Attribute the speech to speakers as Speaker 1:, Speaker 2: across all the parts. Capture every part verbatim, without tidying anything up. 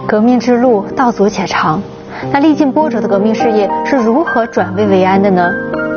Speaker 1: 革命之路道阻且长，那历尽波折的革命事业是如何转危为安的呢？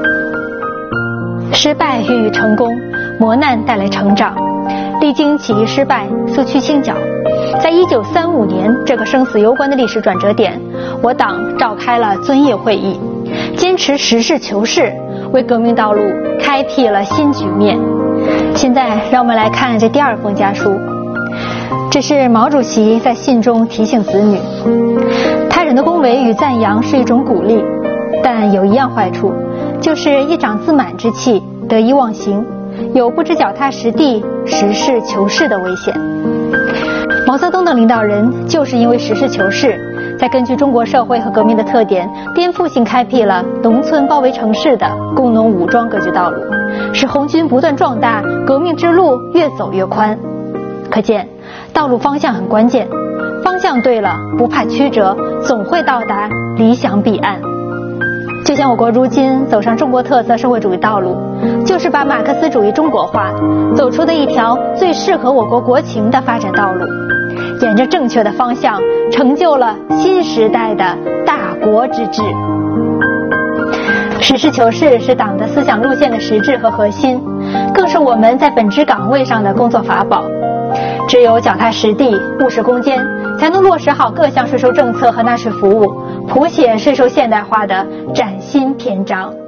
Speaker 1: 失败孕育成功，磨难带来成长。历经起义失败，苏区清剿，在一九三五年这个生死攸关的历史转折点，我党召开了遵义会议，坚持实事求是，为革命道路开辟了新局面。现在让我们来看这第二封家书，这是毛主席在信中提醒子女，他人的恭维与赞扬是一种鼓励，但有一样坏处，就是一长自满之气，得意忘形，有不知脚踏实地、实事求是的危险。毛泽东等领导人就是因为实事求是，在根据中国社会和革命的特点，颠覆性开辟了农村包围城市的工农武装割据道路，使红军不断壮大，革命之路越走越宽。可见，道路方向很关键，方向对了，不怕曲折，总会到达理想彼岸。就像我国如今走上中国特色社会主义道路，就是把马克思主义中国化，走出的一条最适合我国国情的发展道路，沿着正确的方向，成就了新时代的大国之治。实事求是是党的思想路线的实质和核心，更是我们在本职岗位上的工作法宝。只有脚踏实地、务实攻坚，才能落实好各项税收政策和纳税服务，谱写税收现代化的崭新篇章。